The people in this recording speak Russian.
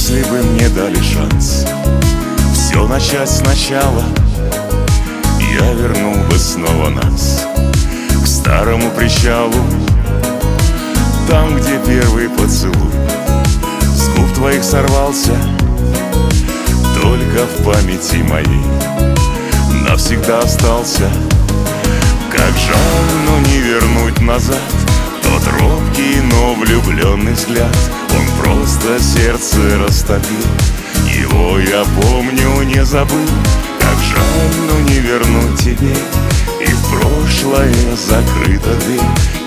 Если бы мне дали шанс все начать сначала, я вернул бы снова нас к старому причалу, там, где первый поцелуй с губ твоих сорвался, только в памяти моей навсегда остался. Как жаль, но не вернуть назад тот робкий, но влюбленный взгляд. Он просто сердце растопил, его я помню, не забыл. Как жаль, но не вернуть тебе, и в прошлое закрыта дверь.